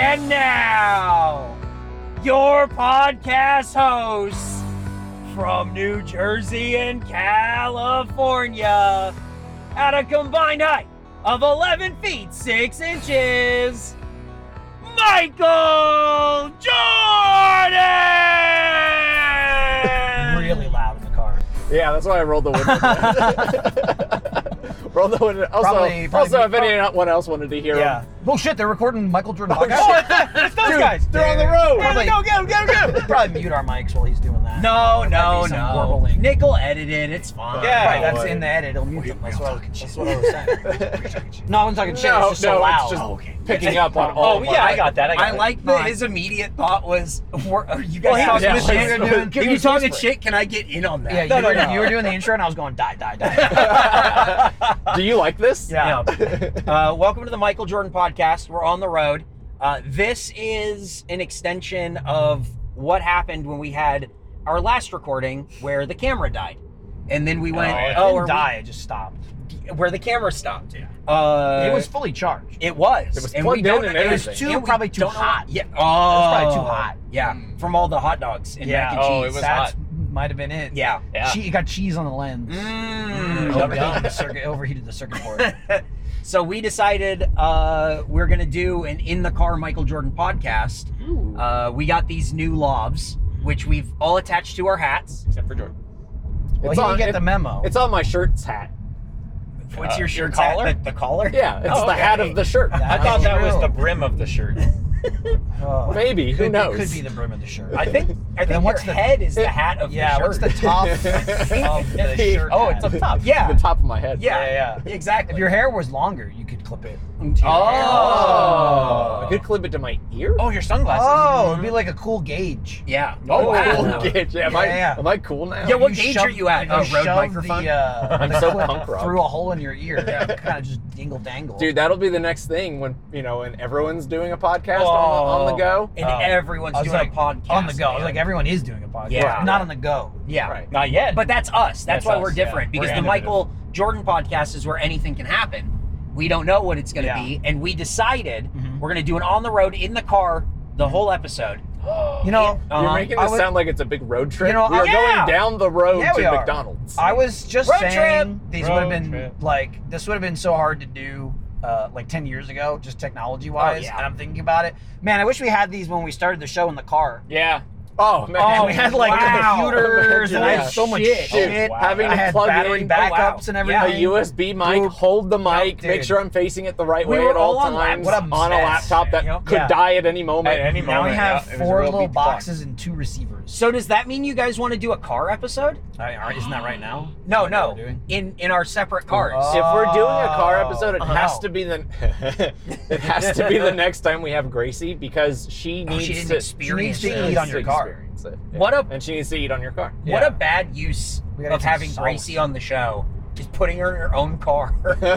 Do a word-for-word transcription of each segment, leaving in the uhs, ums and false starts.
And now, your podcast hosts from New Jersey and California at a combined height of eleven feet six inches, Michael Jordan! Really loud in the car. Yeah, that's why I rolled the window. Roll the window. Also, Probably- probably also if probably- anyone else wanted to hear Yeah. him. Well, shit, they're recording Michael Jordan Oh, podcast. shit. It's those Dude, guys. they're on the road. Probably, Go, get him, get him, get him! probably mute our mics while he's doing that. No, That'd no, be some no. warbling. Nick will edit it, it's fine. Yeah, right, Oh, that's boy. in the edit. It'll mute them. That's what, I was, that's what I was saying. No, I wasn't talking shit. No, it's just so no, loud. it's just Oh, okay. picking up on Oh, all. yeah, my- I got that. I, I got like it. that Mine. his immediate thought was, were, are you guys Well, he was talking yeah, shit? yeah. You're doing- If he you're was talking whispering. shit, can I get in on that? Yeah, you, No, were, no, no. you were doing the intro, and I was going, die, die, die. Do you like this? Yeah. Uh, welcome to the Michael Jordan podcast. We're on the road. Uh, this is an extension of what happened when we had our last recording where the camera died. And then we went, Oh, it oh, It are didn't die, it just stopped. we, where the camera stopped. Uh, It was fully charged. It was. It was and plugged we don't, in and it was everything. too, And we probably too don't know- hot. Yeah. Oh, It was probably too hot. Yeah. From all the hot dogs and mac and cheese. Oh, it was That hot. might have been it. Yeah. Yeah. Che- it got cheese on the lens. Mm. It overheated the circuit, overheated the circuit board. So we decided uh, we're going to do an In the Car Michael Jordan podcast. Uh, we got these new lobs, which we've all attached to our hats. Except for Jordan. Well, It's he on, didn't get it- the memo. It's on my shirt's hat. What's Uh, your your shirt? collar? The, the collar? Yeah, it's Oh, the okay. hat of the shirt. Yeah. I thought that was true. the brim of the shirt. Oh. Maybe, who Could- knows? It could be the brim of the shirt. I think I think Then what's your the- head is the it- hat of yeah, the shirt. what's the top of the shirt? Oh, hat? it's up top. Yeah. The top of my head. Yeah, Yeah, yeah. exactly. If your hair was longer, you could clip it. Oh. I could clip it to my ear. Oh, your sunglasses. Oh, it'd be like a cool gauge. Yeah. Oh, wow. cool. Gauge. Am, I, Yeah, yeah. am I cool now? Yeah, what You gauge shove- are you at? you Oh, Rode shove microphone? The, uh, I'm the so clip punk rock. through a hole in your ear. Yeah, kind of just dingle dangle. Dude, that'll be the next thing when, you know, when everyone's doing a podcast Oh. on, the, on the go. And Oh. everyone's I was doing like, a podcast. on the go. I was man. like, everyone is doing a podcast. Yeah. Not on the go. yeah. Right. Not yet. But that's us. That's, That's why us, we're yeah. different. We're Because the innovative. Michael Jordan podcast is where anything can happen. We don't know what it's going to Yeah. be. And we decided Mhm. we're going to do an on the road, in the car, the whole episode. You know, You're Uh-huh. making I this would- sound like it's a big road trip. You know, we are I- yeah. going down the road Yeah, we to are. McDonald's. I was just Road saying trip. these would have Road been trip. like this would have been so hard to do uh, like ten years ago, just technology wise. Oh, yeah. And I'm thinking about it. Man, I wish we had these when we started the show in the car. yeah. oh, man. And we had like wow. computers and I Yeah. had so much Shit. shit. Oh, wow. Having I to had plug battery in backups Oh, wow. and Yeah. everything. a U S B mic, Group. hold the mic, Yep, make dude. sure I'm facing it the right We way were at all all on times. lap- what a on a mess. laptop that Yep. could Yeah. die at any moment. At any Now we moment, have yeah, it was a four real little beat the clock. boxes and two receivers. So does that mean you guys want to do a car episode? I, are- isn't that right now? No, Is that what no. we're doing? In in our separate cars. Oh. If we're doing a car episode, it Uh-huh. has to be the it has to be the next time we have Gracie because she Oh, needs she didn't to experience she needs to it. eat on your car. experience it. What a- and she needs to eat on your car. What Yeah. a bad use We gotta of get some having sauce. Gracie on the show. Is putting her in her own car.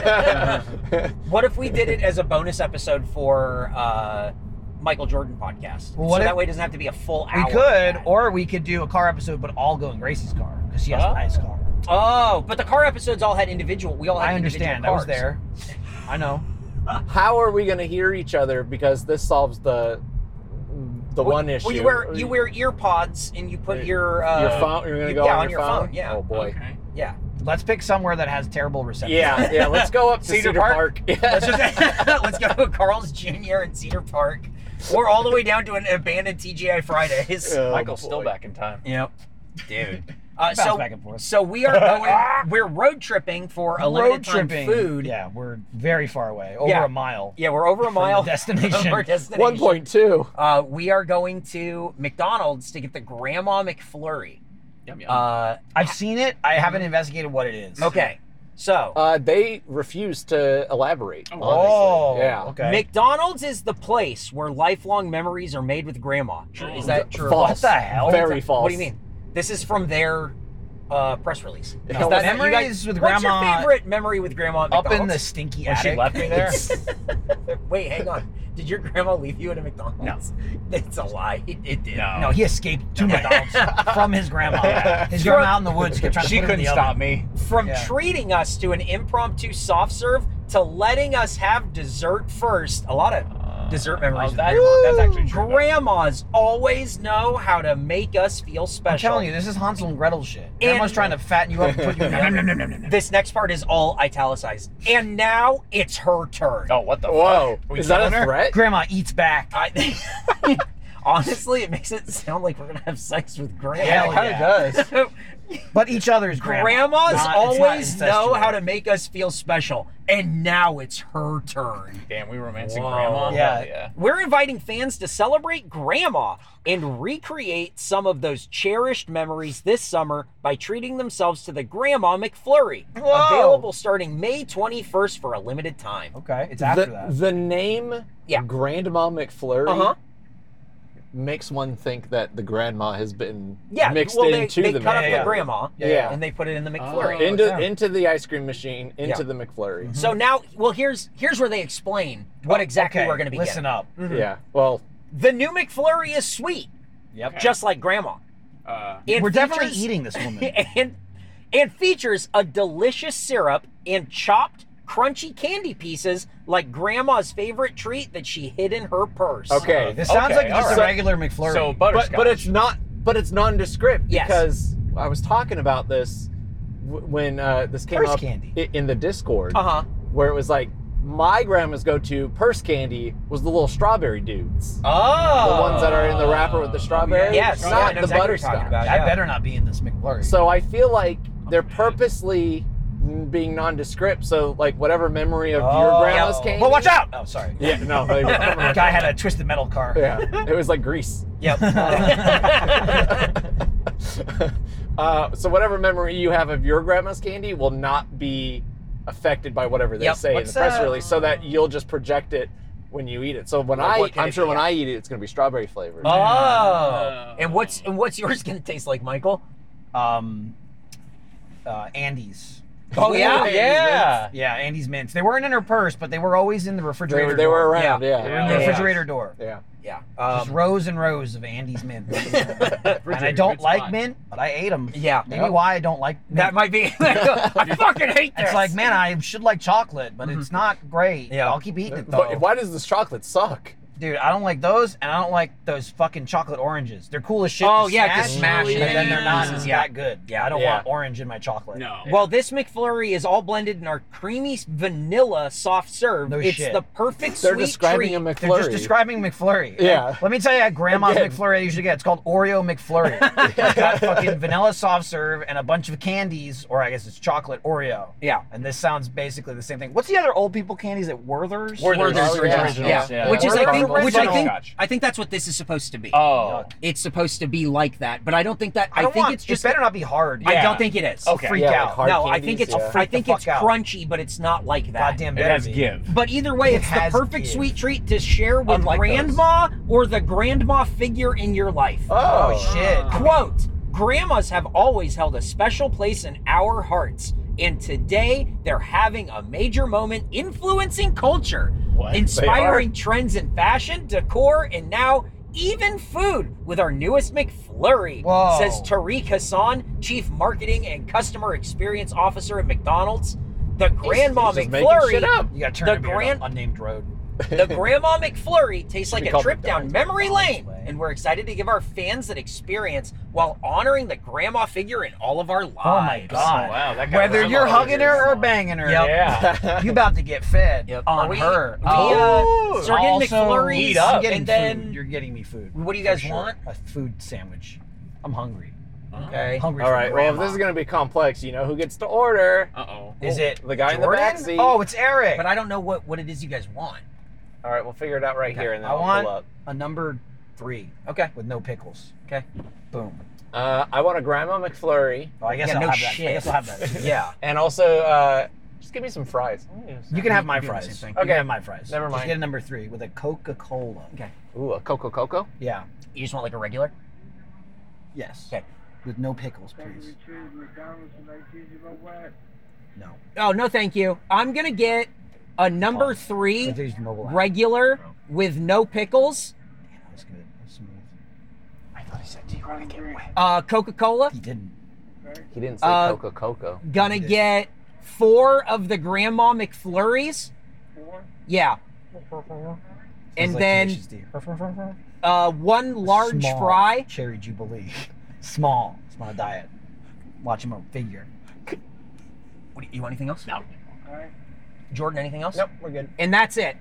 What if we did it as a bonus episode for uh, Michael Jordan podcast? Well, what so if- that way it doesn't have to be a full We hour. could, of that. or we could do a car episode, but all go in Gracie's car because she has Oh. a nice car. Oh, but the car episodes all had individual. We all had I understand. I individual was cars. there. I know. How are we going to hear each other? Because this solves the the Well, one issue. Well, you wear you wear ear pods and you put your uh, your phone. You're going to you- go yeah, on, on your your phone. phone, yeah. Oh boy. Okay. yeah. Let's pick somewhere that has terrible reception. Yeah, yeah. Let's go up to Cedar Cedar, Park? Park. Yeah. Let's just let's go to Carl's Junior in Cedar Park, or all the way down to an abandoned T G I Fridays. Oh, Michael's boy. still back in time. Yep, dude. Uh, Bounce so back and forth. so we are going. We're road tripping for a limited Road time tripping. food. Yeah, we're very far away, over Yeah. a mile. Yeah, we're over a mile the destination. from our destination. One point two. Uh, we are going to McDonald's to get the Grandma McFlurry. Yum, yum. Uh, I've seen it. I haven't investigated what it is. okay, so Uh, they refuse to elaborate. Oh, honestly. Oh, yeah. okay. McDonald's is the place where lifelong memories are made with Grandma. True- Is that true? or False. false? What the hell? Very false. What do you mean? This is from their uh, press release. No, Is that- memories you guys- with What's Grandma your favorite memory with Grandma at Up in the McDonald's? stinky When she attic. left me there. Wait, hang on. Did your grandma leave you at a McDonald's? No. It's a lie. It, it did. No. No, he escaped to McDonald's from his grandma. Yeah. His grandma out in the woods kept trying to She put him in couldn't the stop oven. me. From Yeah. treating us to an impromptu soft serve to letting us have dessert first. A lot of dessert memories. Oh, that- with that's actually true. Grandmas always know how to make us feel I'm special. telling you, this is Hansel and Gretel shit. Grandma's trying to fatten you up and put you in. No, no, no, no, no, no. This next part is all italicized. And now it's her turn. Oh, what the Whoa. fuck? Are we Is that killing a her? threat? Grandma eats back. I, honestly, it makes it sound like we're gonna have sex with grandma. Yeah, it kind of yeah. does. But each other's grandma. Grandmas Not- it's not always know incestuous. how to make us feel special, and now it's her turn. Damn, we romancing Whoa. grandma? Yeah. Hell yeah. We're inviting fans to celebrate Grandma and recreate some of those cherished memories this summer by treating themselves to the Grandma McFlurry. Whoa. Available starting May twenty-first for a limited time. Okay, it's after The, that. the name Yeah. Grandma McFlurry Uh-huh. makes one think that the grandma has been Yeah, mixed well, they, into they the cut up yeah, yeah. the Grandma Yeah, yeah. and they put it in the McFlurry. Oh. into yeah. into the ice cream machine, into Yeah. the McFlurry. So now, well, here's here's where they explain what exactly Okay, we're going to be Listen getting. up. Mhm. Yeah. Well, The new McFlurry is sweet, Yep. just like Grandma. Uh, And We're definitely features- eating this woman. and and features a delicious syrup and chopped crunchy candy pieces like Grandma's favorite treat that she hid in her purse. okay. This sounds Okay, like just all a right. regular McFlurry. so but butterscotch. but it's not but it's nondescript Yes. because I was talking about this w- when uh, this came Purse up candy. i- in the Discord, Uh huh. where it was like my grandma's go-to purse candy was the little strawberry dudes, Oh. the ones that are in the wrapper with the strawberry. Yes, yeah, I not know the exactly what you're butterscotch. talking about. I yeah. better not be in this McFlurry. So I feel like they're Okay. purposely being nondescript. So like whatever memory of Oh. your grandma's Yeah. candy. Well, watch out! Oh, sorry. Yeah, no. Like, The guy had a twisted metal car. yeah, it was like grease. Yep. uh, so whatever memory you have of your grandma's candy will not be affected by whatever they Yep. say in What's the press that? release, so that you'll just project it when you eat it. So when Like, I, what can I'm it sure be? when I eat it, it's going to be strawberry flavored. oh. And what's and what's yours gonna taste like, Michael? Um, uh, Andes. Oh yeah. Yeah. Yeah, Andes mints. They weren't in her purse, but they were always in the they, refrigerator. were, they were door. around. Yeah, They were in Yeah, the yeah. refrigerator door. yeah. Yeah. Just Um, rows and rows of Andes mints. And I don't Good like spot. mint, but I ate them. yeah. Maybe why I don't like mint. That might be. I fucking hate this. It's like, man, I should like chocolate, but it's not great. Yeah. I'll keep eating it though. But why does this chocolate suck? Dude, I don't like those, and I don't like those fucking chocolate oranges. They're cool as shit. Oh, to yeah, smash, to smash but it then in they're not pieces, as yeah. that good. Yeah, I don't Yeah. want orange in my chocolate. No. Well, this McFlurry is all blended in our creamy vanilla soft serve. No it's the the perfect They're sweet describing treat. a They're McFlurry. just describing McFlurry. Yeah. And let me tell you, at Grandma's Again. McFlurry I usually get. It's called Oreo McFlurry. It's got fucking vanilla soft serve and a bunch of candies, or I guess it's chocolate Oreo. Yeah. And this sounds basically the same thing. What's the other old people candies at Werther's? Werther's Oh, yeah. originals. Yeah. Yeah. Which is, I Werther's think, which I think, Butterscotch. I think that's what this is supposed to be. Oh. It's supposed to be like that, but I don't think that. I, I, don't think want, it's just. It better not be hard. I Yeah. don't think it is. I'll Okay. freak Yeah, like out. hard no, I candies, think it's. yeah. I Freak think the it's fuck out. crunchy, but it's not like that. Goddamn It better has be. give. But either way, It it's the has perfect give. sweet treat to share with Unlike grandma or the grandma figure in your life. Oh, Oh. shit. Quote, grandmas have always held a special place in our hearts, and today they're having a major moment influencing culture, What? inspiring trends in fashion, decor, and now even food with our newest McFlurry, Whoa. says Tariq Hassan, Chief Marketing and Customer Experience Officer at McDonald's. The Grandma he's just making shit McFlurry, up. You gotta turn The the grand- grand- unnamed road. the Grandma McFlurry tastes like be a called trip down McDonald's. memory lane, Way. and we're excited to give our fans that experience while honoring the grandma figure in all of our lives. Oh my God. Wow, that got Whether around you're all hugging years. her or banging her, Yep. Yeah. you about to get fed Yep. on We- her. we, Oh. uh, so we're getting Also, McFlurries, eat up. I'm getting and then food. You're getting me food. what do you guys For sure. want? A food sandwich. I'm hungry. Okay. Hungry. All for right. Well, if grandma. this is going to be complex, you know who gets to order. Uh-oh. Is it The guy in the Jordan? back seat. Oh, it's Eric. But I don't know what, what it is you guys want. All right, we'll figure it out right Okay. here, and then I I'll want pull up. a number three Okay. with no pickles. Okay. Boom. Uh, I want a Grandma McFlurry, Oh, I guess Yeah, I'll no have that. I shit. guess I'll have that. Yeah. and also uh, just give me some fries. You can have my do the same fries. thing. You can Okay. have my fries. Never Just mind. get a number three with a Coca-Cola. Okay. Ooh, a Coco Coco. Yeah. You just want like a regular? Yes. Okay. With no pickles, please. No. Oh, no, thank you. I'm going to get a number Oh. three If there's mobile app. regular with no pickles, Damn, that was good. That was smooth. I thought he said, "Do you want to get wet?" uh, Coca-Cola. He didn't. He didn't say Uh, Coco Coco. Gonna get four of the Grandma McFlurries. Four? Yeah. and Sounds like then Tenacious D. uh, one large Small fry. cherry jubilee. Small. It's my diet. Watch him figure. What, do you you want anything else? No. Jordan, anything else? Nope, we're good. And that's it.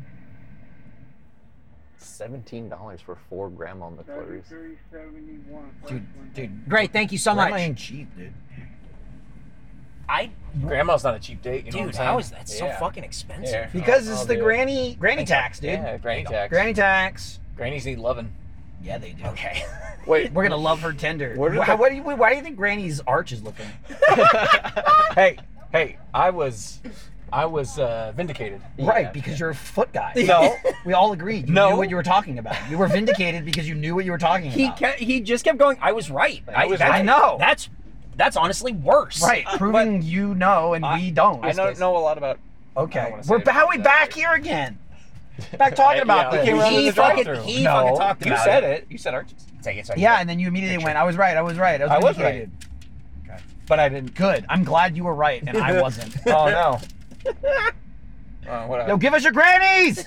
Seventeen dollars for four Grandma McFlurries. Dude, dude. Great, thank you so Grandma much. ain't cheap, dude. I, Grandma's not a cheap date. You know dude, what I'm how saying? is that so Yeah. fucking expensive? Yeah. Because Oh, it's I'll the do it. granny granny tax, dude. Yeah, granny tax. Granny tax. Grannies need loving. Yeah, they do. Okay. Wait, We're gonna love her tender. Where did Why, the- what do you, why do you think Granny's arch is looking? hey, hey, I was, I was uh, vindicated. Right, because you're a foot guy. No. We all agreed. You No. knew what you were talking about. You were vindicated because you knew what you were talking He about. kept, he just kept going. I was right. I was that's- right. I know. That's that's honestly worse. Right, proving you know and I- we don't. I don't know a lot about. I Okay, don't wanna say we're it, how we but, uh, back here again. Back talking about Yeah, this. we came around He to the fucking drive-thru. he No. fucking talked You about said it. it. You said Arches. Take it. So Yeah, and then you immediately Picture. went, I was right, I was right. I was I was vindicated. But I didn't. Good. I'm glad you were right and I wasn't. Oh no. Oh, whatever. Yo, give us your grannies!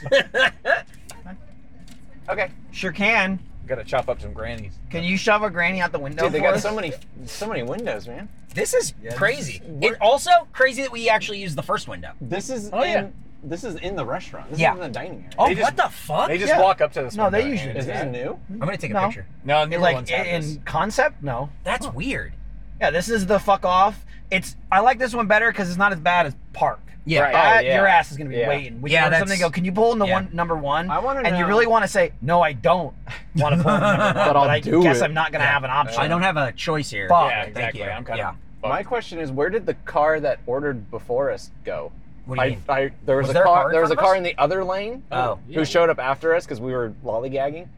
Okay. Sure can. Gotta chop up some grannies. Can you shove a granny out the window dude, they for got us? so many, so many windows, man. This is Yeah, this crazy. is- It's also crazy that we actually used the first window. This is Oh, in, yeah. this is in the restaurant. This Yeah. is in the dining area. Oh, They what just- the fuck? They just Yeah. walk up to this. No, they window usually and- Is this new? I'm gonna take a No. picture. No, It, newer like ones have in this. concept, no. That's weird. Yeah, this is the fuck off. It's I like this one better because it's not as bad as Park. Yeah. Right. That- Oh, yeah. Your ass is gonna be Yeah. waiting. We Yeah, order that's- something. Go. Can you pull in the yeah. one number one? I wanna And you know- really want to say no, I don't want to pull in number one, But I'll I do guess it. I'm not gonna Yeah. have an option. I don't have a choice here. Fuck. Yeah, Thank exactly. you. I'm kind yeah. of. My question is, where did the car that ordered before us go? What do you I, mean? I, there was, Was a there a car. car in there was a front of car us? in the other lane. Oh. Who showed up after us because we were lollygagging,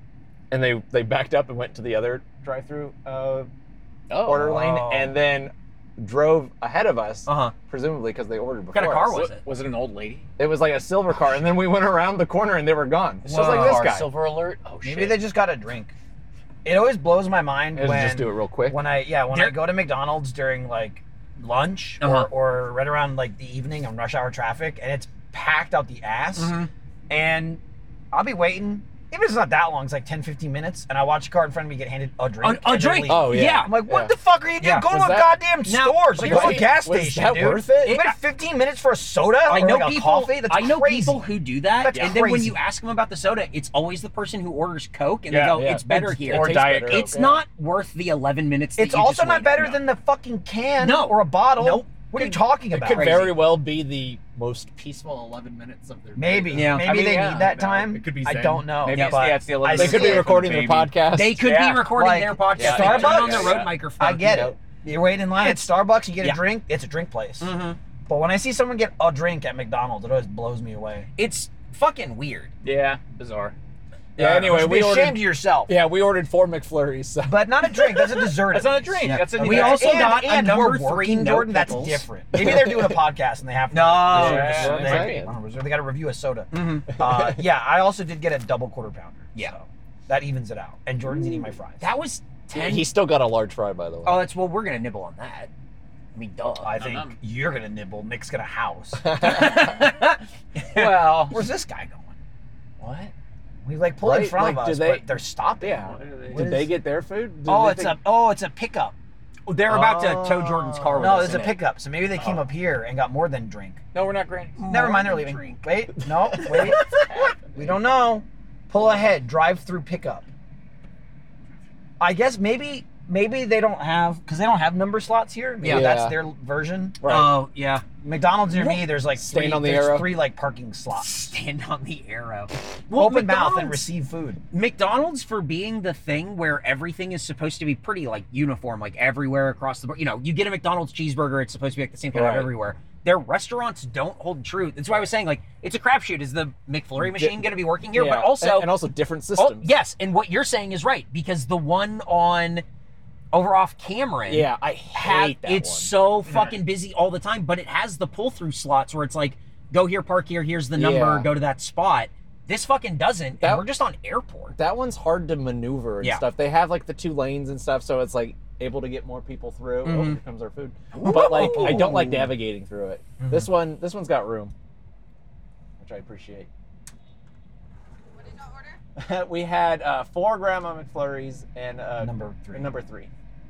and they they backed up and went to the other drive-through uh, Oh. order lane, and then drove ahead of us, Uh huh. presumably because they ordered before kind of car us. was Was, it? was it an old lady? It was like a silver car, and then we went around the corner and they were gone. It's just Whoa. like this Car guy. Silver alert. Oh shit. Maybe they just got a drink. It always blows my mind Let's when just do it real quick. when I yeah when There- I go to McDonald's during like lunch Uh-huh. or, or right around like the evening on rush hour traffic and it's packed out the ass Mhm. and I'll be waiting. Even if it's not that long, it's like ten, fifteen minutes, and I watch a car in front of me get handed a drink. A, a and then drink. leave. Oh, yeah. I'm like, what Yeah. the fuck are you doing? Yeah. Go to Was a that- goddamn Now- store. It's like was go to a gas was station, that dude. worth it? You wait fifteen minutes for a soda I or know like a people. coffee? That's I know crazy. people who do that, That's and then when crazy. you ask them about the soda, it's always the person who orders Coke, and Yeah, they go, yeah. "It's better It's- here." it Or tastes Diet better. Coke. It's Yeah. not worth the eleven minutes. That It's you also just not waited. better No. than the fucking can No. or a bottle. Nope. What are you talking It about? could Crazy. very well be the most peaceful eleven minutes of their Maybe. Yeah. Maybe I mean, they yeah, need that no, time. it could be I Zen. don't know. Maybe Yeah, it's, but yeah, it's the I eleven They see could be it. recording their Baby. podcast. They could Yeah, be recording like their podcast. Yeah. They turn on Starbucks? the road microphone. I get it. You're waiting in line at Starbucks, you get Yeah. a drink, it's a drink place. Mhm. But when I see someone get a drink at McDonald's, it always blows me away. It's fucking weird. Yeah, bizarre. Yeah, anyway, you should we be ordered. ashamed of yourself. Yeah, we ordered four McFlurries. So. But not a drink. That's a dessert. That's not a drink. Yeah. That's a We Okay. also and, got a and number we're three working, no Jordan. pickles. That's different. Maybe they're doing a podcast and they have to. No. reserve- Yeah, reserve- yeah, they, yeah. have to- reserve- they got to review a soda. Mhm. Uh, yeah, I also did get a double quarter pounder. Yeah. so that evens it out. And Jordan's eating my fries. That was ten. He still got a large fry, by the way. Oh, that's well. We're gonna nibble on that. I mean, duh. I think Nom nom. you're gonna nibble. Nick's gonna house. well, Where's this guy going? what? We like pull in Right, front like, of do us, they- but they're stopping. Yeah. What are they- What Did is- they get their food? Did Oh, they it's think- a oh, it's a pickup. They're about to tow Jordan's car with No, us there's a in it. pickup. So maybe they came up here and got more than drink. No, we're not grannies. Never mind, they're More leaving. drink. Wait, no, wait. We don't know. Pull ahead, drive through pickup. I guess maybe maybe they don't have because they don't have number slots here. Maybe Yeah. that's Yeah. their version. Right. Oh yeah. McDonald's near me, there's like Stand three, on the there's arrow. three like parking slots. Stand on the arrow. Open mouth and McDonald's- receive food. McDonald's, for being the thing where everything is supposed to be pretty like uniform, like everywhere across the board. You know, you get a McDonald's cheeseburger, it's supposed to be like the same thing Right. everywhere. Their restaurants don't hold true. That's why I was saying like it's a crapshoot. Is the McFlurry machine going to be working here? Yeah, But also, and, and also different oh, systems. yes, and what you're saying is right because the one on over off Cameron, Yeah, I have hate that it's one. so fucking busy all the time, but it has the pull through slots where it's like, go here, park here, here's the number, Yeah. go to that spot. This fucking doesn't, That- and we're just on airport. That one's hard to maneuver and Yeah. stuff. They have like the two lanes and stuff, so it's like able to get more people through. Oh, Mhm. here comes our food. But like, I don't like Ooh. navigating through it. Mhm. This one, this one's got room, which I appreciate. we had uh, four Grandma McFlurries and uh, Number three. Number three.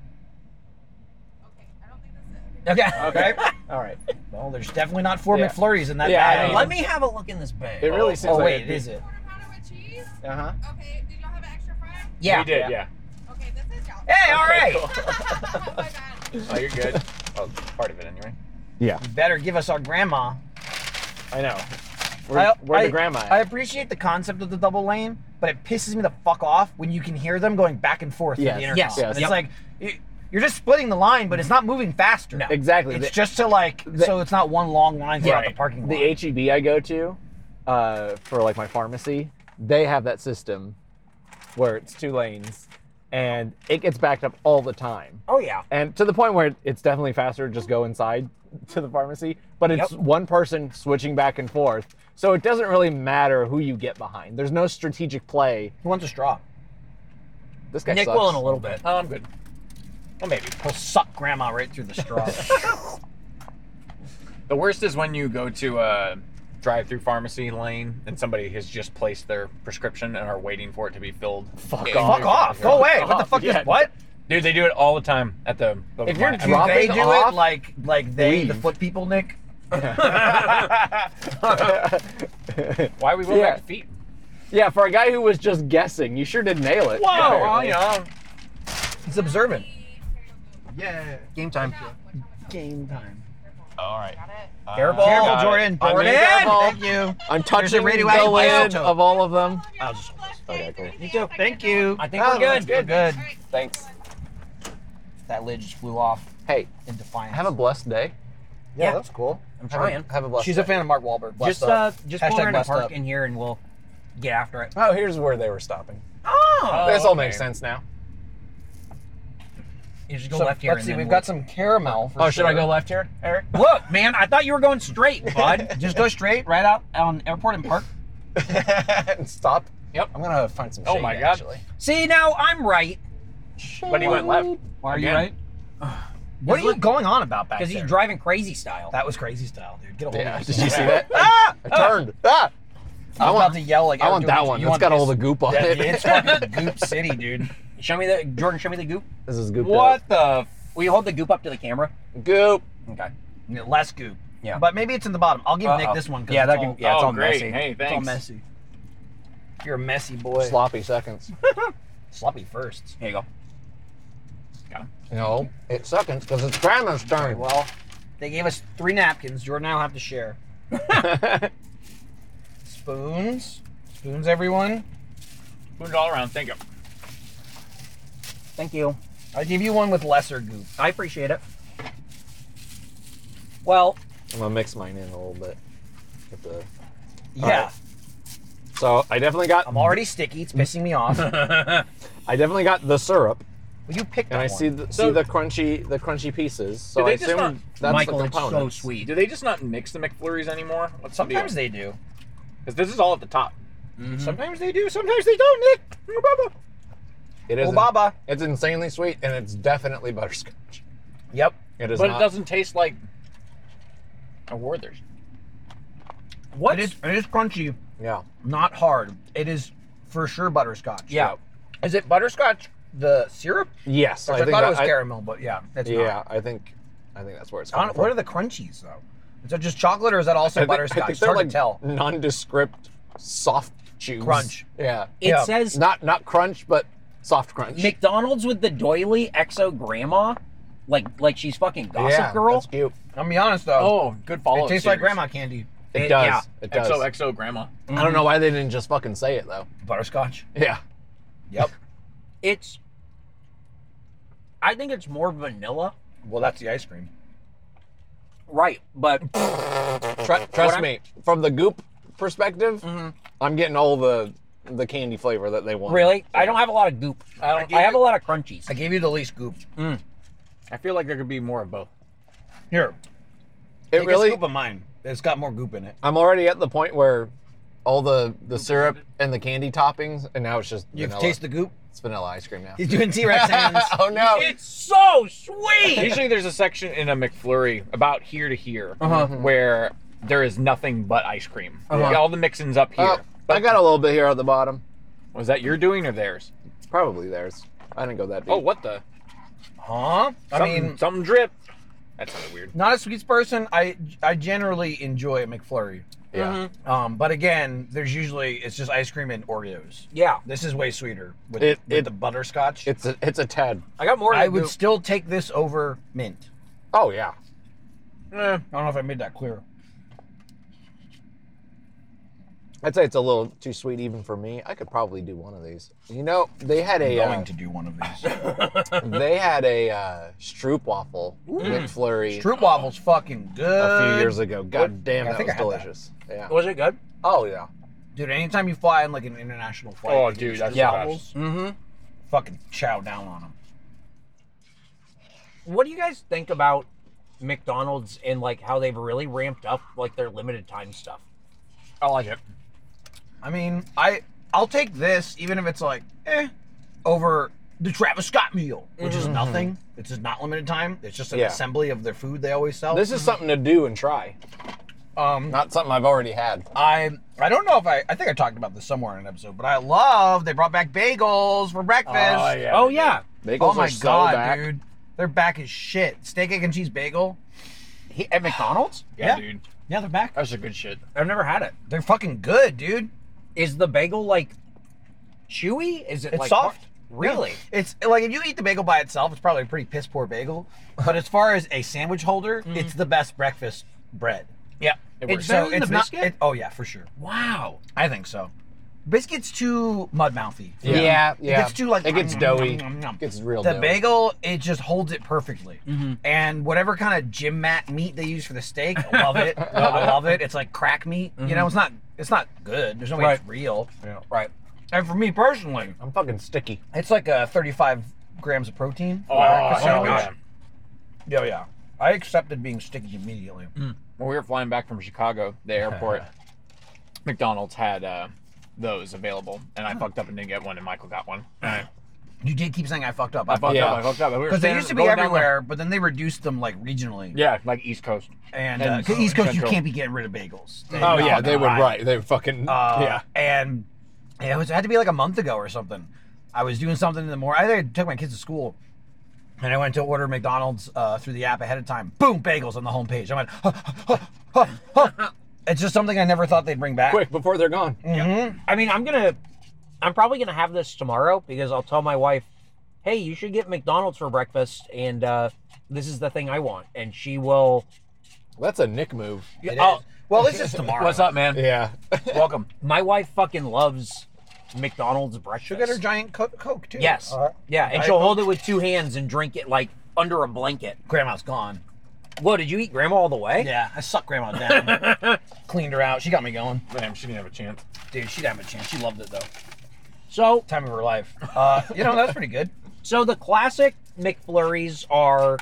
Okay, I don't think that's it. Okay. Okay. All right. Well, there's definitely not four Yeah. McFlurries in that Yeah, I bag. know. Let me have a look in this bag. It really Oh, seems Oh like wait, it'd be- is it? Quarter pounder with cheese? Uh huh. Okay, did y'all have an extra fry? Yeah. We did, yeah. Okay, this is y'all. Hey, all right. Oh my bad. Oh, you're good. Oh, part of it anyway. Yeah. You better give us our grandma. I know. Where, I- where I- the grandma at? I appreciate the concept of the double lane, but it pisses me the fuck off when you can hear them going back and forth Yes. through the intercom. Yes. And Yes. It's Yep. like you- you're just splitting the line, but it's not moving faster. No. exactly. It's The- just to like the- so it's not one long line throughout Right. the parking lot. the H E B I go to uh, for like my pharmacy, they have that system where it's two lanes and it gets backed up all the time. Oh yeah. And to the point where it's definitely faster to just go inside to the pharmacy, but it's Yep. one person switching back and forth. So it doesn't really matter who you get behind. There's no strategic play. Who wants a straw? This guy Nick sucks. will in a little bit. Oh, I'm good. Well, maybe. He'll suck grandma right through the straw. The worst is when you go to a drive-through pharmacy lane and somebody has just placed their prescription and are waiting for it to be filled. Fuck Yeah, off. Fuck off. Go away. What the fuck Yeah. is what? Dude, they do it all the time at the. the If you're my- Do Dropping they do off? it like like they the Leave. foot people, Nick? Why are we going Yeah. back to feet? Yeah, for a guy who was just guessing, you sure did nail it. Whoa, well, apparently. you know. He's observant. Yeah. Game time. Game time. All right. Got it? Careful. Careful, got it. Jordan. I'm Jordan. careful. Thank you. I'm touching the radioactive lid isotope. of all of them. I'll just- Okay, cool. You too. Thank you. I think Oh, we're good. that's good. Good. All right. Thanks. That lid just flew off Hey, in defiance. have a blessed day. Yeah. that's cool. I'm Have a- trying. Have a blessed She's day. a fan of Mark Wahlberg. Blessed Just uh, up. just pull Hashtag her in a blessed park up. in here and we'll get after it. Oh, here's where they were stopping. Oh. this all okay. makes sense now. You just go So, left here. let's and see, then we've we'll- got some caramel. For Oh, should I sure. go left here, Eric? Look, man, I thought you were going straight, bud. Just go straight right out on Airport and Park. and stop. Yep. I'm gonna find some Oh shade, my God. actually. See, now I'm right But he went left. Why are you Again. right? What are you going on about back there? because he's driving crazy style. That was crazy style, dude. Get a hold Yeah, of did yourself. you see that? Ah! I turned. Ah! I I was want- about to yell like I want dude, that you- one. you It's want got all this- the goop on Yeah, it. it's fucking Goop City, dude. Show me the Jordan. Show me the goop. This is goop. What the? Will you hold the goop up to the camera? Goop. Okay. Yeah, less goop. Yeah. But maybe it's in the bottom. I'll give Nick Uh-oh. this one because Yeah, it's, that all, can- yeah, it's oh, all great. messy. Hey, it's all thanks. messy. You're a messy boy. Sloppy seconds. Sloppy first. Here you go. No, it's seconds because it's grandma's turn. Well, they gave us three napkins. Jordan and I will have to share. Spoons. Spoons, everyone. Put it all around. Thank you. Thank you. I'll give you one with lesser goop. I appreciate it. Well, I'm gonna mix mine in a little bit. With the... Yeah. right. So I definitely got. I'm already sticky. It's pissing me off. Well, I definitely got the syrup, you picked that and I one. see the So- see the crunchy the crunchy pieces. So Did I they just assume not- that's Michael, the it's so components. sweet. Do they just not mix the McFlurries anymore? What's Sometimes the they do. Because this is all at the top. Sometimes they do. Sometimes they don't, Nick. Oh, It is. Oh, Baba. It's insanely sweet, and it's definitely butterscotch. Yep. It is But not. it doesn't taste like a Werther's. what? It is. It is crunchy. Yeah. Not hard. It is for sure butterscotch. Yeah. Is it butterscotch? The syrup? Yes, I, I think thought that- it was I- caramel, but yeah, it's Yeah, not. I think. I think that's where it's I coming don't, from. what are the crunchies though? Is that just chocolate or is that also I think, butterscotch? I think It's they're hard like to tell. nondescript soft chews. Crunch. Yeah. It Yeah. says Not not crunch, but soft crunch. McDonald's with the doily X O grandma, like like she's fucking Gossip yeah, Girl. That's cute. I'll be honest though. Oh, good follow. it tastes like grandma candy. It, It- does. yeah. It does. X O X O grandma. I don't know why they didn't just fucking say it though. Butterscotch. Yeah. Yep. It's. I think it's more vanilla. Well, that's the ice cream. Right, but Tr- trust I'm- me, from the goop perspective, Mhm. I'm getting all the the candy flavor that they want. really, I don't have a lot of goop. I don't. gave I have you- a lot of crunchies. I gave you the least goop. I feel like there could be more of both. Here, It take really. a scoop of mine. It's got more goop in it. I'm already at the point where all the the syrup and the candy toppings, and now it's just You vanilla. taste the goop. It's vanilla ice cream now. He's doing T-Rex hands. oh no! It's so sweet. Usually there's a section in a McFlurry about here to here Uh-huh. where there is nothing but ice cream. Uh-huh. All the mixins up here. Oh, I got a little bit here at the bottom. Was that your doing or theirs? Probably theirs. I didn't go that deep. Oh, what the? Huh? I Something, mean, something drip. That sounded weird. not a sweets person. I I generally enjoy a McFlurry. yeah. Um, but again, there's usually it's just ice cream and Oreos. Yeah. This is way sweeter with, It- with it- the butterscotch. It's a it's a tad. I got more. I to would do. still take this over mint. Oh yeah. Eh, I don't know if I made that clear. I'd say it's a little too sweet even for me. I could probably do one of these. You know, they had I'm a going uh, to do one of these. they had a uh, Stroopwafel McFlurry Stroop waffles fucking good. a few years ago. God damn, I that think was I had that. delicious. Yeah. Was it good? Oh yeah. Dude, anytime you fly on like an international flight, Oh, and dude, you that's Stroop Yeah. the waffles, Mm-hmm. fucking chow down on them. What do you guys think about McDonald's and like how they've really ramped up like their limited time stuff? I like it. I mean, I I'll take this even if it's like eh over the Travis Scott meal, which is nothing. It's just not limited time. It's just an Yeah. assembly of their food they always sell. This is something to do and try. um Not something I've already had. I I don't know if I I think I talked about this somewhere in an episode, but I love they brought back bagels for breakfast. yeah. Oh yeah, Bagels Oh my are so god, back. dude. They're back as shit. Steak, egg, and cheese bagel. He- at McDonald's. Yeah, Yeah. dude. Yeah, they're back. That's a good shit. I've never had it. They're fucking good, dude. Is the bagel like chewy? Is it It's like soft. Really? Yeah. It's like if you eat the bagel by itself, it's probably a pretty piss poor bagel. But as far as a sandwich holder, it's the best breakfast bread. Yeah. It It's works. better So than it's the not. biscuit. It, oh yeah, for sure. Wow. I think so. Biscuit's too mud mouthy. Yeah, yeah. It gets too like It gets nom, doughy. nom, nom, nom. It gets real The doughy. bagel, it just holds it perfectly. Mm-hmm. And whatever kind of gym mat meat they use for the steak, I love it. I love it. It's like crack meat. You know, it's not. It's not good. There's no way it's Right. real. Yeah. Right. And for me personally, I'm fucking sticky. it's like uh, thirty-five grams of protein. Oh, for a breakfast oh, sandwich. God. Yeah, yeah. I accepted being sticky immediately. When we were flying back from Chicago, the airport, McDonald's had uh, those available, and I fucked up and didn't get one, and Michael got one. I You did keep saying I fucked up. fucked up. Yeah. I fucked up. We were Because they standing- used to be going down the- everywhere, but then they reduced them like regionally. Yeah, like East Coast. And, And uh, 'cause East Coast, you Central. can't be getting rid of bagels. They- Oh no, yeah, no, they would I- right. They would fucking Uh, yeah. And yeah, it, was, it had to be like a month ago or something. I was doing something in the morning. I think I took my kids to school. And I went to order McDonald's uh, through the app ahead of time. Boom, bagels on the homepage. I went, huh, huh, huh, huh. It's just something I never thought they'd bring back. Quick before they're gone. Mhm. I mean, I'm gonna, I'm probably gonna have this tomorrow because I'll tell my wife, "Hey, you should get McDonald's for breakfast, and uh, this is the thing I want," and she will. That's a Nick move. It Oh, is. Well, it's just tomorrow. What's up, man? Yeah. Welcome. my wife fucking loves McDonald's breakfast. She'll get her giant co- Coke, too. Yes. All right. Yeah, and Diet she'll Coke. hold it with two hands and drink it like under a blanket. Grandma's gone. Whoa, did you eat Grandma all the way? Yeah, I sucked Grandma down. Cleaned her out. She got me going. Damn, she didn't have a chance. Dude, she didn't have a chance. She loved it, though. So, Time of her life. Uh, you know, that's pretty good. so the classic McFlurries are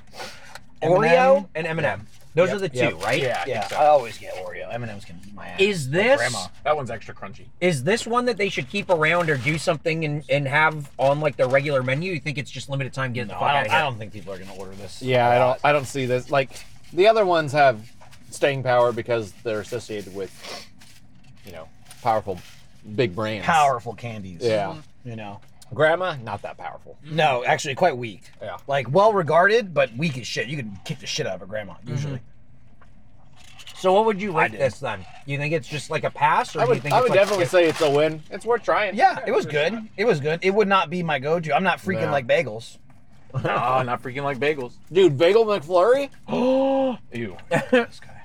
M and M? Oreo and M and M. Those Yep, are the two, yep. right? Yeah, I Yeah, think so. I always get Oreo. M and M's can eat my ass. Is Like this Grandma. That one's extra crunchy. is this one that they should keep around or do something and, and have on like their regular menu? You think it's just limited time? Get the No, fuck I out don't, of here. I don't think people are going to order this. Yeah, I don't I don't see this. Like the other ones have staying power because they're associated with, you know, powerful big brands. Powerful candies. Yeah. You know? Grandma, not that powerful. No, actually, quite weak. Yeah. Like, well regarded, but weak as shit. You can kick the shit out of a grandma, usually. So what would you I rate did. this then? You think it's just like a pass, or I do you would think I it's would like definitely say it's a win. It's worth trying. Yeah, it was good. It was good. It would not be my go-to. I'm not freaking Yeah. like bagels. No, not freaking like bagels. Dude, bagel McFlurry? Ew. This guy.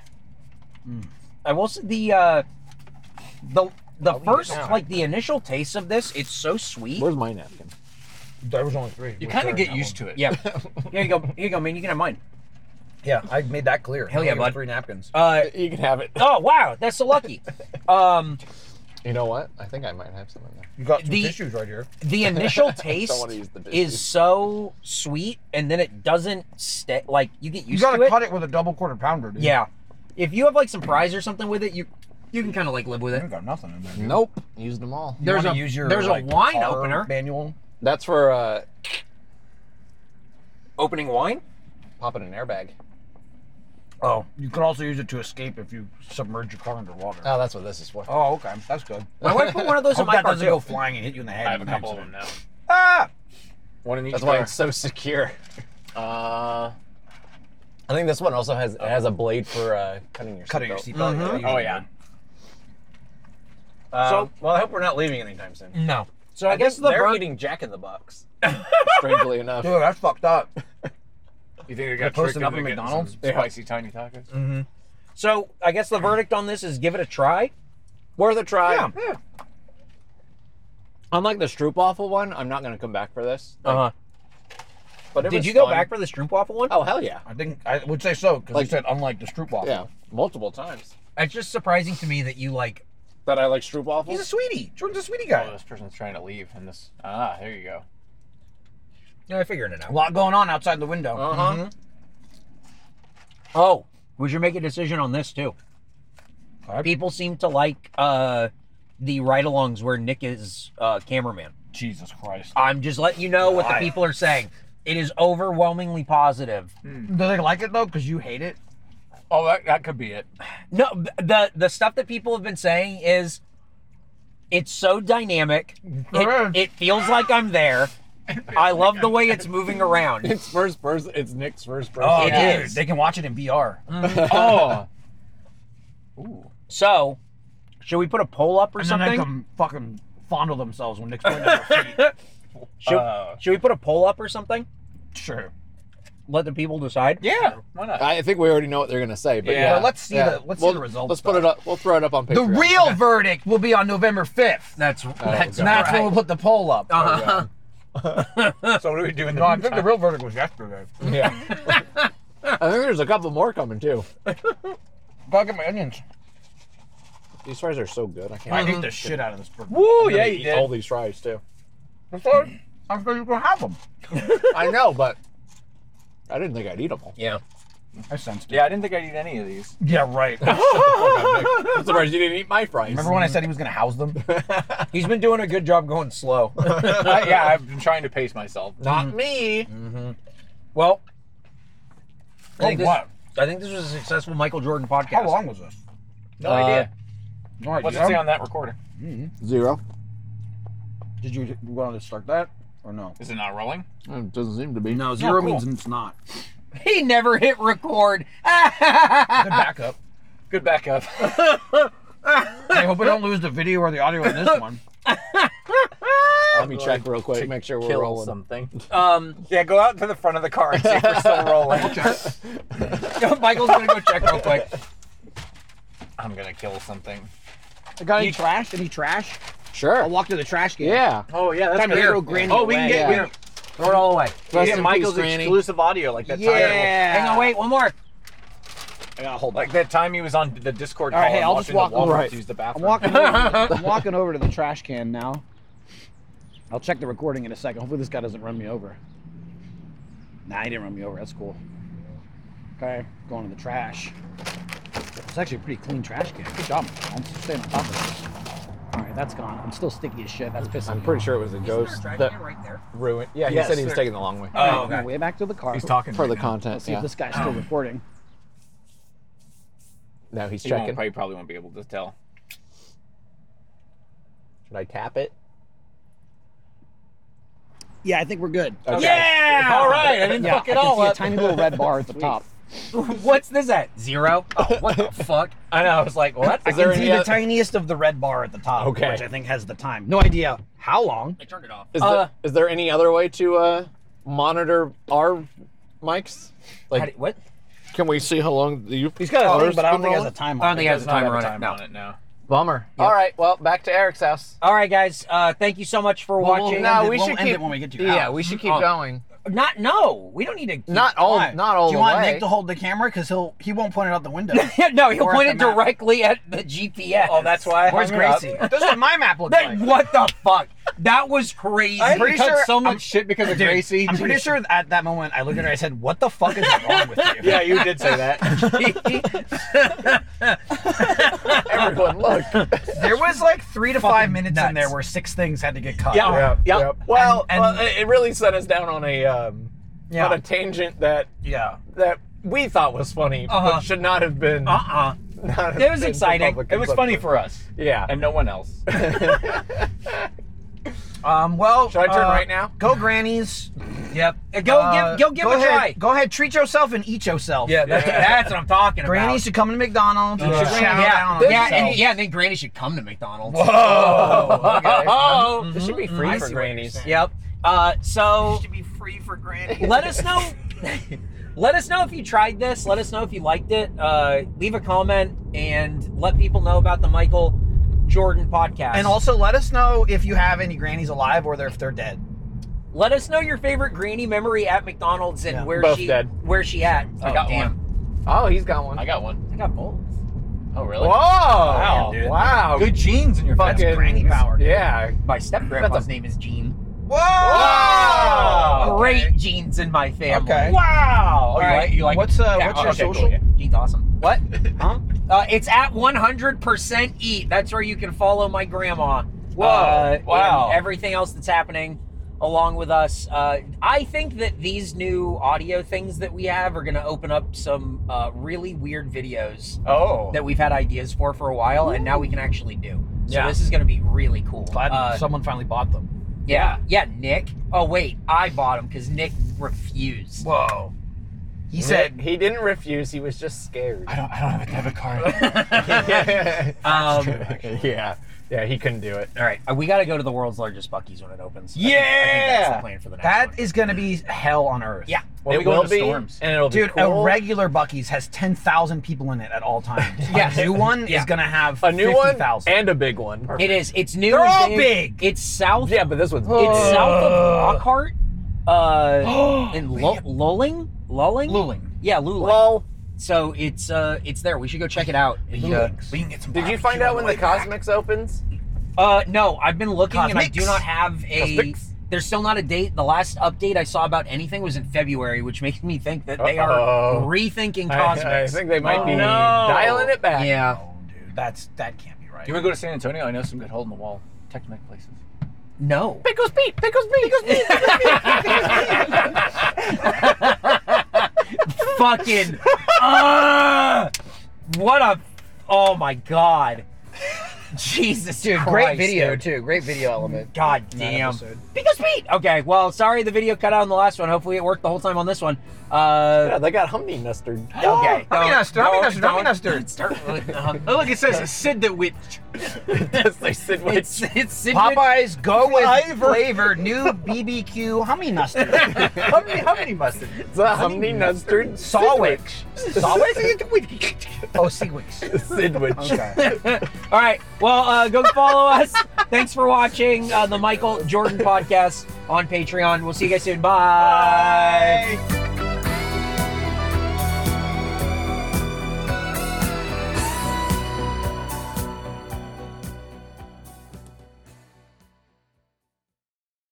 I will say the uh, the the I'll eat it first now. like the initial taste of this, it's so sweet. Where's my napkin? There was only three. You kind of get used to it. Yeah. Here you go. Here you go, man. You can have mine. Yeah, I made that clear. Hell yeah, Only bud. Three napkins. Uh, You can have it. oh wow, that's so lucky. Um, You know what? I think I might have some in there. You got some the- tissues right here. the initial taste Don't wanna use the is dishes. so sweet, and then it doesn't stay. Like you get You used gotta to it. cut it with a double quarter pounder, dude. Yeah. If you have like some fries or something with it, you you can kind of like live with I it. ain't got nothing in there. dude. Nope. Used them all. You There's wanna a- use your, there's a like, wine car opener. manual. That's for uh, Opening wine. popping an airbag. Oh, you could also use it to escape if you submerge your car underwater. Oh, that's what this is for. Oh, okay, that's good. My wife put one of those in Hope my that car doesn't too. go flying and hit you in the head. I have a in an couple of them accident. now. Ah! One in each That's car. why it's so secure. Uh, I think this one also has it has a blade for uh, cutting your Cutting your seatbelt. seatbelt. Mhm. oh yeah. Uh, So- well, I hope we're not leaving anytime soon. No. So I, guess the they're bird. eating Jack in the Box. Strangely enough. Dude, that's fucked up. You think they got posting tricked up into at getting McDonald's? some spicy tiny tacos? Mm-hmm. So I guess the verdict on this is give it a try. Worth a try. Yeah. Unlike the Stroopwafel one, I'm not going to come back for this. Like, Uh-huh. But it Did was you go fun. back for the Stroopwafel one? Oh hell yeah! I think I would say so because Like- you said unlike the Stroopwafel. Yeah, multiple times. It's just surprising to me that you like. That I like Stroopwafels. He's a sweetie. Jordan's a sweetie Oh, guy. this person's trying to leave, and this. Ah, there you go. Yeah, I figured it A out. lot going on outside the window. Uh huh. Mhm. Oh, we should make a decision on this too. Okay. People seem to like uh, the ride-alongs where Nick is uh, cameraman. Jesus Christ. I'm just letting you know what the Why? people are saying. It is overwhelmingly positive. Do they like it though? Because you hate it. Oh, that, that could be it. No, the the stuff that people have been saying is it's so dynamic. Sure It, is. it feels like I'm there. I love the way it's moving around. It's first person. It's Nick's first person. Oh, It dude, is. they can watch it in V R. Oh. Ooh. So, should we put a poll up or And then they something? can fucking fondle themselves when Nick's pointing at their feet. Should, Uh, should we put a poll up or something? Sure. Let the people decide. Yeah. Why not? I think we already know what they're gonna say, but Yeah. yeah. Well, let's see yeah. the let's We'll- see the results. Let's put it though. up. We'll throw it up on The Patreon. real verdict will be on November fifth. That's that's And God. that's when we'll put the poll up. Uh-huh. So what do we do in the No, I think the meantime? real verdict was yesterday. Yeah. I think there's a couple more coming too. Gotta get my onions. These fries are so good. I can't. I ate the shit out of this burger. Woo, I'm gonna yeah, you eat did. all these fries too. I thought I thought you were gonna have them. I know, but I didn't think I'd eat them all. Yeah. I sensed it. Yeah, I didn't think I'd eat any of these. Yeah, right. I'm surprised you didn't eat my fries. Remember when I said he was gonna house them? He's been doing a good job going slow. I, yeah, I've been trying to pace myself. Not me. Well, I Oh, think this, what? I think this was a successful Michael Jordan podcast. How long was this? No Uh, idea. No idea. What's it say on that recorder? Zero. Did you want to start that or no? Is it not rolling? It doesn't seem to be. No, zero cool. means it's not. He never hit record. Good backup. Good backup. I hope we don't lose the video or the audio in this one. Let me check real quick. Make sure we're Kill rolling. something. um, Yeah, go out to the front of the car and see if we're still rolling. Michael's gonna go check real quick. I'm gonna kill something. Got any trash? Any trash? Sure. I'll walk to the trash can. Yeah. Oh yeah, that's Time to great. throw Granny Oh, we can away. get, Yeah. we can Throw it all away. Rest get in Michael's peace, Granny. exclusive audio, like that time. Yeah. Hang on, wait, one more. I gotta hold Like that time he was on the Discord All call right, hey, and I'll walked just into walk- Walmart right. to use the I'm bathroom. walking, over, I'm walking over to the trash can now. I'll check the recording in a second. Hopefully this guy doesn't run me over. Nah, he didn't run me over. That's cool. Okay, going to the trash. It's actually a pretty clean trash can. Good job, man. I'm staying on top of it. All right, that's gone. I'm still sticky as shit. That's pissing I'm me pretty off. sure it was a ghost that right there. ruined. Yeah, he Yes, said he was sir. taking the long way. All right, Oh, I'm okay. way back to the car. He's talking For right the now. content. Let's see Yeah. if this guy's still recording. Now he's He won't, checking. probably, probably won't be able to tell. Should I tap it? Yeah, I think we're good. Okay. Yeah! All right, I didn't Yeah, fuck it I can all see a up. tiny little red bar at the top. What's this at? Zero? Oh, what the fuck? I know. I was like, well, that's. I Is there can see any the other- tiniest of the red bar at the top, Okay. which I think has the time. No idea how long. I turned it off. Is, Uh, there, is there any other way to uh, monitor our mics? how Like, do- what? can we see how long you? He's got a Ours thing, but I don't been think it has a rolling? time I on don't it. think it has a does not have timer a on it. time No. on it now. Bummer. All right. Well, back to Eric's house. All right, guys. Uh, thank you so much for Well, watching. no, end it- we we'll should end keep- it when we get to your Yeah, house. we should keep Oh. going. Not no. We don't need to. Keep, Not all. Why? Not all Do you the want way. Nick to hold the camera? Because he'll he won't point it out the window. no, he'll Or at point the it map. directly at the G P S. Oh, that's why. I Where's hung it up. Gracie? This is what my map looks That- like. what the fuck? That was crazy. I pretty cut sure so much I'm- shit because of Dude, Gracie. I'm pretty sure at that moment I looked at her and I said, "What the fuck is wrong with you?" Yeah, you did say that. Everyone, look. There was like three to five minutes nuts. in there where six things had to get cut. Yeah. Yeah, yeah. yep. Well, And- and- well, it really set us down on a um, Yeah. on a tangent that Yeah. that we thought was funny, Uh-huh. but should not have been. Uh-uh. not have It was been for exciting. public It was funny consumption. for us Yeah. and no one else. Um, well, Should I turn uh, right now? Go grannies. Yep. Uh, Go Uh, give go give go a ahead, try. Go ahead, treat yourself and eat yourself. Yeah, that's, that's what I'm talking about. Grannies should come to McDonald's. You should yeah, chow yeah, down on yeah, themselves. and, yeah, and then Granny should come to McDonald's. Whoa. Okay. Oh, This should be free I for see what you're grannies. saying. Yep. Uh, so should be free for grannies. let us know. Let us know if you tried this. Let us know if you liked it. Uh, leave a comment and let people know about the Michael Jordan podcast. And also let us know if you have any grannies alive or if they're dead. let us know your favorite Granny memory at McDonald's and Yeah. where Both she dead. where she at. I Oh, got damn. Oh, he's got one. I got one. I got both. Oh, really? Whoa! Wow, dude. Wow! Good genes in your Fucking fucking. granny power. Yeah. My step grandpa's That's a- name is Gene. Whoa! Wow. Great genes in my family. Okay. Wow! Oh, you Alright. like? You like? What's uh, Yeah, what's your okay, cool, social? yeah. Gene's awesome. What? Huh? Uh, it's at one hundred percent eat. That's where you can follow my grandma. Whoa. Uh, Wow. and everything else that's happening along with us. Uh, I think that these new audio things that we have are going to open up some uh, really weird videos Oh. that we've had ideas for for a while, and now we can actually do. So Yeah. this is going to be really cool. Glad Uh, someone finally bought them. yeah, yeah, Nick. Oh wait, I bought them because Nick refused. Whoa. He He said, said he didn't refuse. He was just scared. I don't. I don't have a debit card. Um, yeah. Yeah. He couldn't do it. all right, uh, we got to go to the world's largest Buc-ee's when it opens. I think- I think Yeah! that's the plan for the next that one. is going to be hell on earth. Yeah. Then it we go will into be, storms. and it'll Dude, be cool. a regular Buc-ee's has ten thousand people in it at all times. Yeah. A new one Yeah. is going to have a new fifty one thousand. and a big one. It is. It's new. They're and all big. big. It's south. Yeah, but this one's It's Ugh. south of Lockhart. Uh, in Lo- Lulling, Lulling, Luling. Yeah, Luling. Well, So it's uh, it's there. We should go check it out. And, uh, Lulings. We can get some. did you barbecue find on out the when way the back. Cosmics opens? uh, no, I've been looking and I do Cosmics. not have a. Cosmics. There's still not a date. The last update I saw about anything was in February, which makes me think that they are Uh-oh. rethinking I, Cosmics. I think they might Oh, be no. dialing it back. Yeah. Oh, dude, that's that can't be right. Do you want to go to San Antonio? I know some good hole in the wall Tectonic places. No. Pickles Pete, Pickles Pete, Pickles Pete. Fucking. uh, what a. Oh my god. Jesus, Dude, Christ, great video dude. too. Great video element. God That damn. episode. Because Pete. Okay, well, sorry the video cut out on the last one. Hopefully it worked the whole time on this one. Uh, Yeah, they got Humney Mustard. okay. Hummy don't- Mustard, Hummy don't- Mustard, Hummy don't Mustard. Start with, um, Oh, look, it says Sid the Witch. Yes, they said it's which. it's Sid Popeyes go with Flavor. flavor new B B Q hummy mustard. How many? How many mustard? It's a Humney Mustard. Sawwich. Sawwich? Oh, Seawich. Sidwich. Okay. All right. Well, uh, go follow us. Thanks for watching uh, the Michael Jordan podcast on Patreon. We'll see you guys soon. Bye. Bye.